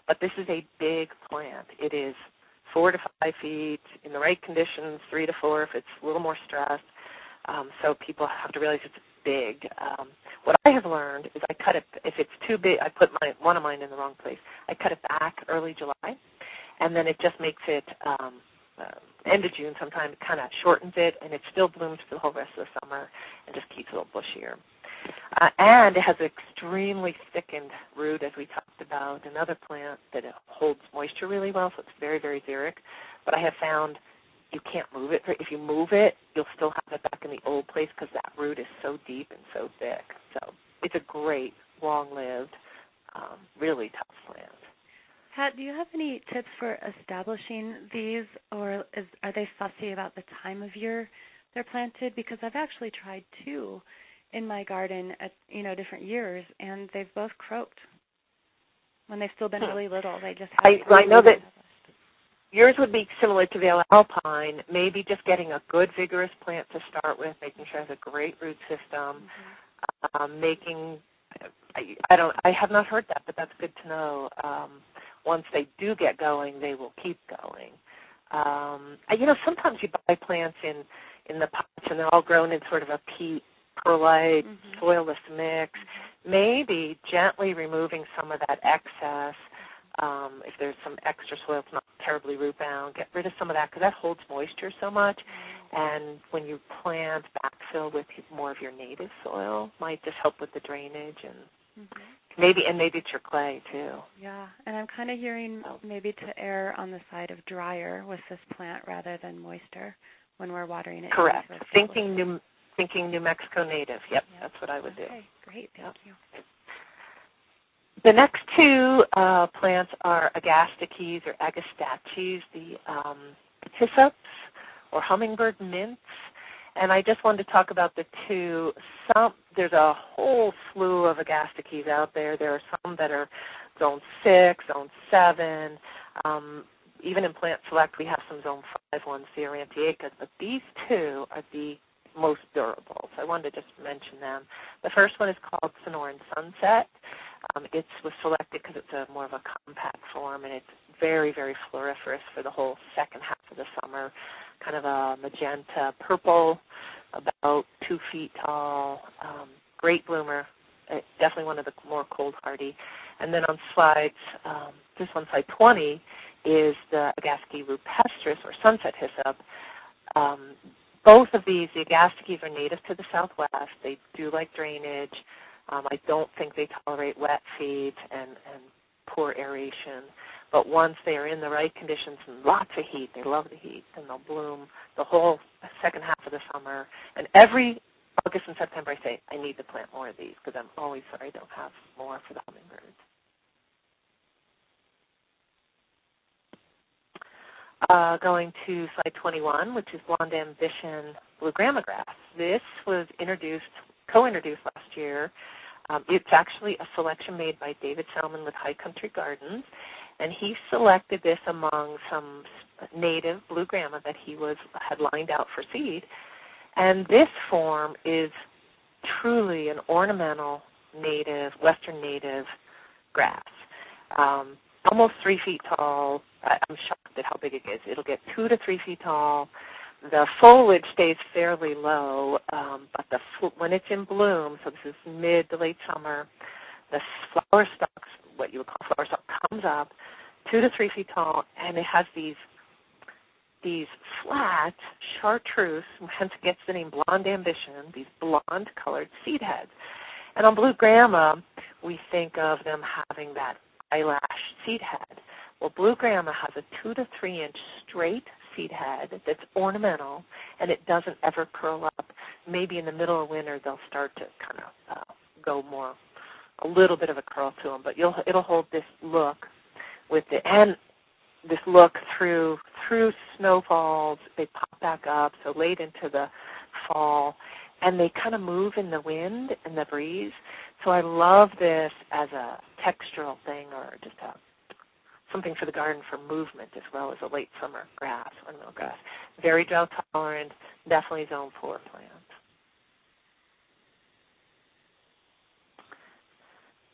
But this is a big plant. It is four to five feet in the right conditions, three to four if it's a little more stressed. Um, so people have to realize it's big. Um, what I have learned is I cut it, if it's too big, I put my, one of mine in the wrong place. I cut it back early July, and then it just makes it um, uh, end of June sometime. It kind of shortens it, and it still blooms for the whole rest of the summer and just keeps it a little bushier. Uh, and it has an extremely thickened root, as we talked about. Another plant that holds moisture really well, so it's very, very xeric. But I have found you can't move it. If you move it, you'll still have it back in the old place because that root is so deep and so thick. So it's a great, long-lived, um, really tough plant. Pat, do you have any tips for establishing these, or is, are they fussy about the time of year they're planted? Because I've actually tried two in my garden at, you know, different years, and they've both croaked when they've still been Hmm. really little. They just I, I know that yours would be similar to the alpine, maybe just getting a good, vigorous plant to start with, making sure it has a great root system, mm-hmm. um, making, I, I don't, I have not heard that, but that's good to know. Um, once they do get going, they will keep going. Um, you know, sometimes you buy plants in, in the pots, and they're all grown in sort of a peat, perlite, mm-hmm. soilless mix. Mm-hmm. Maybe gently removing some of that excess. Um, if there's some extra soil, it's not terribly root bound, get rid of some of that because that holds moisture so much. Mm-hmm. And when you plant, backfill with more of your native soil, might just help with the drainage and mm-hmm. maybe and maybe it's your clay too. Yeah, and I'm kind of hearing oh. maybe to err on the side of drier with this plant rather than moister when we're watering it. Correct. Thinking New thinking New Mexico native. Yep, yep. That's what I would okay. do. Okay, great. Thank yep. you. The next two uh, plants are Agastaches or Agastaches, the um, hyssop or hummingbird mints. And I just wanted to talk about the two. Some There's a whole slew of Agastaches out there. There are some that are zone six, zone seven. Um, even in Plant Select, we have some zone five ones, the Aurantiacas. But these two are the most durable. So I wanted to just mention them. The first one is called Sonoran Sunset. Um, it was selected because it's a more of a compact form, and it's very, very floriferous for the whole second half of the summer. Kind of a magenta purple, about two feet tall, um, great bloomer, uh, definitely one of the more cold hardy. And then on slides, um, this one, slide twenty, is the Agastache rupestris or sunset hyssop. Um, both of these, the Agastaches are native to the Southwest. They do like drainage. Um, I don't think they tolerate wet feet and, and poor aeration. But once they are in the right conditions and lots of heat, they love the heat, and they'll bloom the whole second half of the summer. And every August and September I say, I need to plant more of these because I'm always sorry I don't have more for the hummingbirds. Uh, going to slide twenty-one, which is Blonde Ambition Blue Grama Grass. This was introduced, co-introduced last year. Um, it's actually a selection made by David Selman with High Country Gardens, and he selected this among some native blue grama that he was had lined out for seed. And this form is truly an ornamental native, western native grass. Um, almost three feet tall. I'm shocked at how big it is. It'll get two to three feet tall. The foliage stays fairly low, um, but the when it's in bloom, so this is mid to late summer, the flower stalks, what you would call flower stalk, comes up two to three feet tall, and it has these these flat chartreuse, hence it gets the name Blonde Ambition, these blonde-colored seed heads. And on blue grama, we think of them having that eyelash seed head. Well, blue grama has a two to three inch straight seed head that's ornamental, and it doesn't ever curl up. Maybe in the middle of winter they'll start to kind of uh, go more, a little bit of a curl to them, but you'll it'll hold this look with it, and this look through through snowfalls. They pop back up, so late into the fall, and they kind of move in the wind and the breeze. So I love this as a textural thing or just a something for the garden for movement as well as a late summer grass, ornamental grass. Very drought tolerant, definitely zone four plant.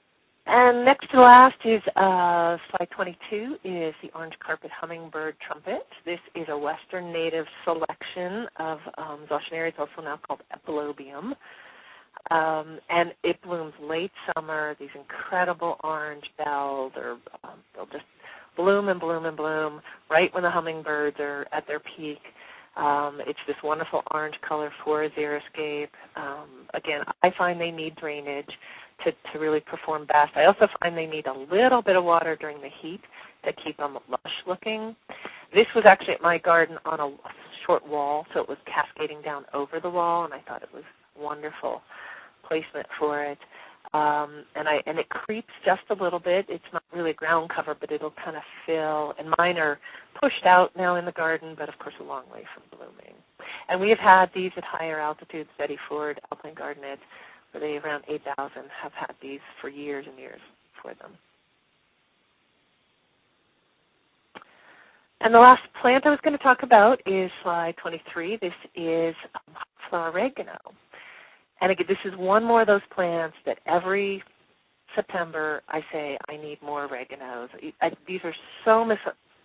And next to last is uh, slide twenty-two is the orange carpet hummingbird trumpet. This is a western native selection of um, Zauschneria, also now called epilobium. Um, and it blooms late summer, these incredible orange bells, or um, they'll just bloom and bloom and bloom right when the hummingbirds are at their peak. Um, it's this wonderful orange color for a xeriscape. Um, again, I find they need drainage to, to really perform best. I also find they need a little bit of water during the heat to keep them lush looking. This was actually at my garden on a short wall, so it was cascading down over the wall, and I thought it was wonderful placement for it. Um, and I and it creeps just a little bit. It's not really ground cover, but it'll kind of fill. And mine are pushed out now in the garden, but of course a long way from blooming. And we have had these at higher altitudes. Betty Ford Alpine Garden at where they around eight thousand have had these for years and years for them. And the last plant I was going to talk about is slide twenty-three. This is um, flower oregano. And again, this is one more of those plants that every September I say I need more oreganos. I, these are so mis-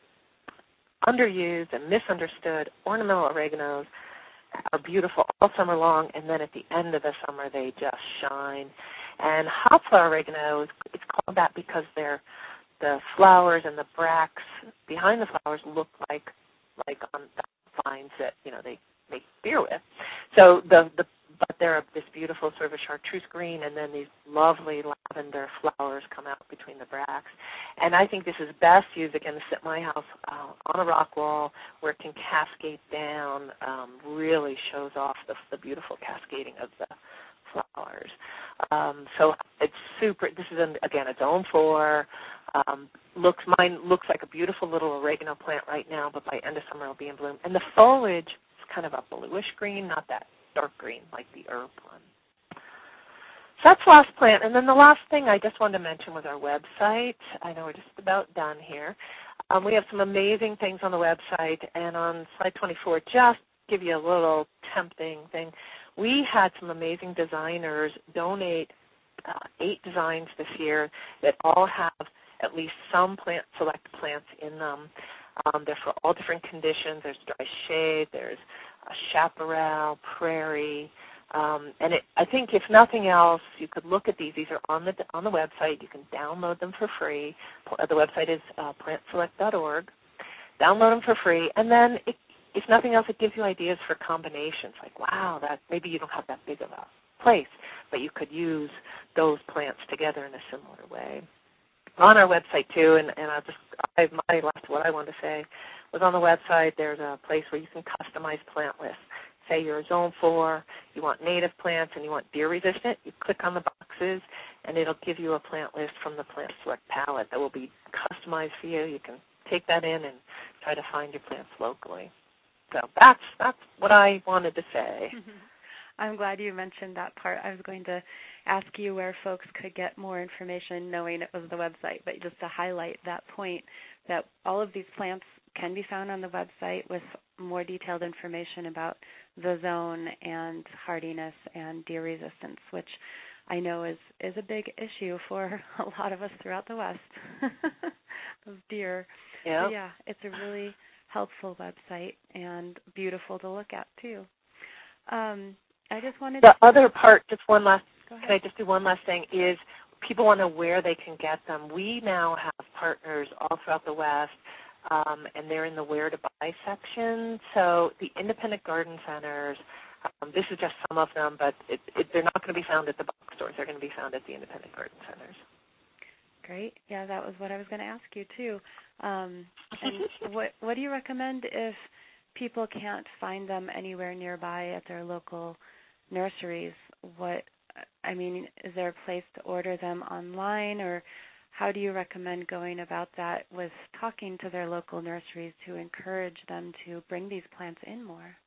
underused and misunderstood. Ornamental oreganos are beautiful all summer long, and then at the end of the summer they just shine. And hot flower oregano, is, it's called that because they're the flowers and the bracts behind the flowers look like like on vines that you know they make beer with. So the the but they're this beautiful sort of a chartreuse green, and then these lovely lavender flowers come out between the bracts. And I think this is best used, again, to sit in my house uh, on a rock wall where it can cascade down, um, really shows off the, the beautiful cascading of the flowers. Um, so it's super, this is, an, again, a zone four. Um, looks Mine looks like a beautiful little oregano plant right now, but by end of summer it'll be in bloom. And the foliage is kind of a bluish green, not that dark green like the herb one. So that's the last plant. And then the last thing I just wanted to mention was our website. I know we're just about done here. Um, we have some amazing things on the website. And on slide twenty-four, just give you a little tempting thing, we had some amazing designers donate uh, eight designs this year that all have at least some plant select plants in them. Um, they're for all different conditions. There's dry shade, there's uh, chaparral, prairie, um, and it, I think if nothing else, you could look at these. These are on the on the website. You can download them for free. The website is uh, plant select dot org. Download them for free, and then it, if nothing else, it gives you ideas for combinations. Like, wow, that maybe you don't have that big of a place, but you could use those plants together in a similar way. On our website too, and, and I'll just I, my last what I wanted to say was on the website. There's a place where you can customize plant lists. Say you're a zone four, you want native plants, and you want deer resistant. You click on the boxes, and it'll give you a plant list from the Plant Select palette that will be customized for you. You can take that in and try to find your plants locally. So that's that's what I wanted to say. I'm glad you mentioned that part. I was going to ask you where folks could get more information knowing it was the website, but just to highlight that point that all of these plants can be found on the website with more detailed information about the zone and hardiness and deer resistance, which I know is, is a big issue for a lot of us throughout the West, those deer. Yeah. Yeah, it's a really helpful website and beautiful to look at, too. Um, I just wanted the to... other part, just one last, Go ahead. can I just do one last thing, is people want to know where they can get them. We now have partners all throughout the West, um, and they're in the where to buy section. So the independent garden centers, um, this is just some of them, but it, it, they're not going to be found at the box stores. They're going to be found at the independent garden centers. Great. Yeah, that was what I was going to ask you, too. Um, and what, what do you recommend if people can't find them anywhere nearby at their local nurseries? What, I mean, is there a place to order them online, or how do you recommend going about that with talking to their local nurseries to encourage them to bring these plants in more?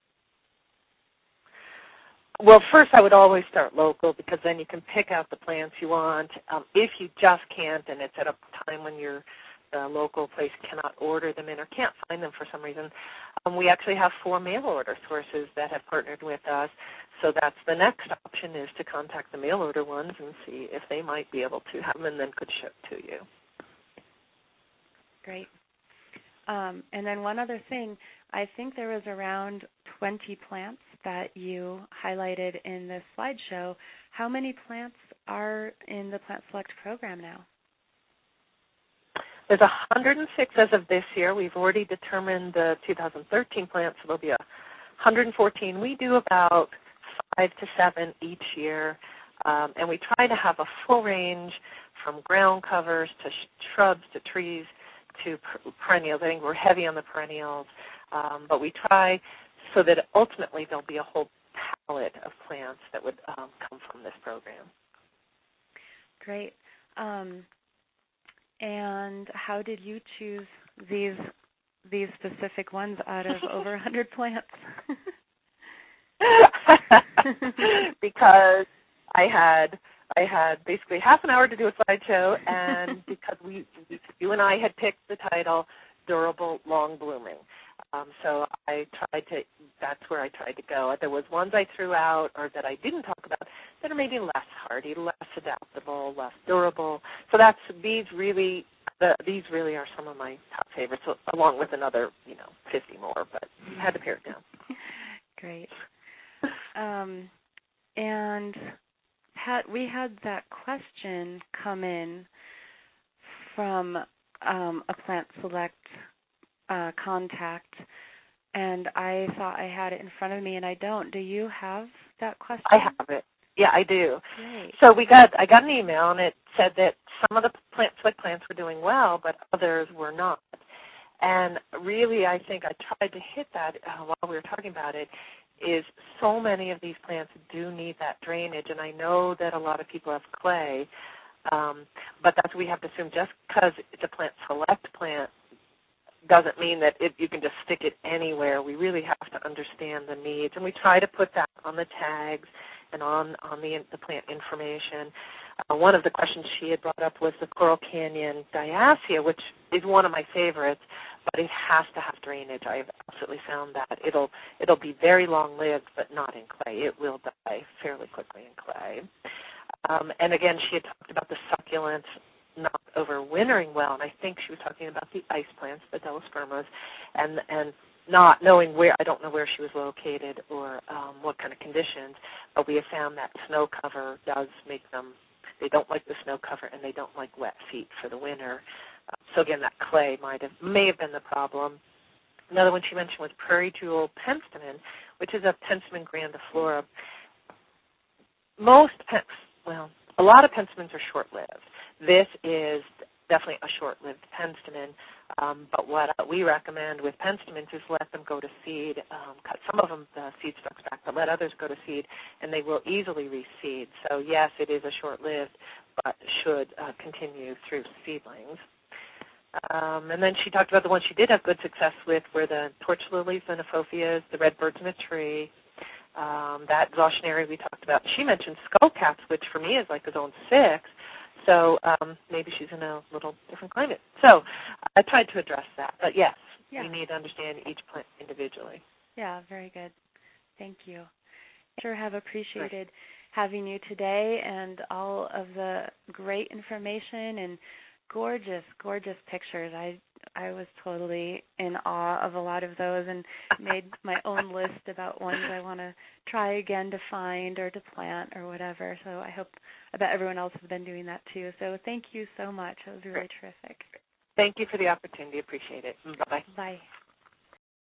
Well, first I would always start local, because then you can pick out the plants you want. Um, if you just can't, and it's at a time when your the local place cannot order them in or can't find them for some reason, um, we actually have four mail order sources that have partnered with us. So that's the next option, is to contact the mail order ones and see if they might be able to have them and then could ship to you. Great. Um, and then one other thing, I think there was around twenty plants that you highlighted in this slideshow. How many plants are in the Plant Select program now? There's one hundred six as of this year. We've already determined the two thousand thirteen plants, so there'll be a one hundred fourteen. We do about five to seven each year, um, and we try to have a full range from ground covers to sh- shrubs to trees to per- perennials. I think we're heavy on the perennials, um, but we try so that ultimately there'll be a whole palette of plants that would um, come from this program. Great. Um, and how did you choose these these specific ones out of over one hundred plants? Because I had I had basically half an hour to do a slideshow, and because we, you and I had picked the title, Durable Long Blooming. Um, so I tried to, that's where I tried to go. There was ones I threw out or that I didn't talk about that are maybe less hardy, less adaptable, less durable. So that's, these really, the, these really are some of my top favorites, so, along with another, you know, fifty more, but I had to pare it down. Great. Um, and Pat, we had that question come in from um, a Plant Select uh, contact, and I thought I had it in front of me, and I don't. Do you have that question? I have it. Yeah, I do. Great. So we got, I got an email, and it said that some of the Plant Select plants were doing well, but others were not. And really, I think I tried to hit that uh, while we were talking about it, is so many of these plants do need that drainage, and I know that a lot of people have clay, um, but that's what we have to assume. Just because it's a Plant Select plant doesn't mean that it, you can just stick it anywhere. We really have to understand the needs, and we try to put that on the tags and on, on the, the plant information. Uh, one of the questions she had brought up was the Coral Canyon Diascia, which is one of my favorites, but it has to have drainage. I've absolutely found that. It'll it'll be very long-lived, but not in clay. It will die fairly quickly in clay. Um, and again, she had talked about the succulents not overwintering well, and I think she was talking about the ice plants, the Delospermas, and and not knowing where, I don't know where she was located or um, what kind of conditions, but we have found that snow cover does make them, they don't like the snow cover and they don't like wet feet for the winter. Uh, so again, that clay might have, may have been the problem. Another one she mentioned was Prairie Jewel penstemon, which is a Penstemon grandiflora. Most, pen, well, a lot of penstemons are short-lived. This is definitely a short-lived penstemon, um, but what we recommend with penstemons is let them go to seed, um, cut some of them the seed stalks back, but let others go to seed, and they will easily reseed. So yes, it is a short-lived, but should uh, continue through seedlings. Um, and then she talked about the ones she did have good success with were the torch lilies, the Nephophias, the red birds in a tree, um, that Zauschneri we talked about. She mentioned skullcaps, which for me is like a zone six. So um, maybe she's in a little different climate. So I tried to address that. But, yes, yeah. We need to understand each plant individually. Yeah, very good. Thank you. I sure have appreciated right. having you today and all of the great information and gorgeous, gorgeous pictures. I I was totally in awe of a lot of those and made my own list about ones I want to try again to find or to plant or whatever. So I hope, I bet everyone else has been doing that too. So thank you so much. It was really terrific. Thank you for the opportunity. Appreciate it. Bye-bye. Bye.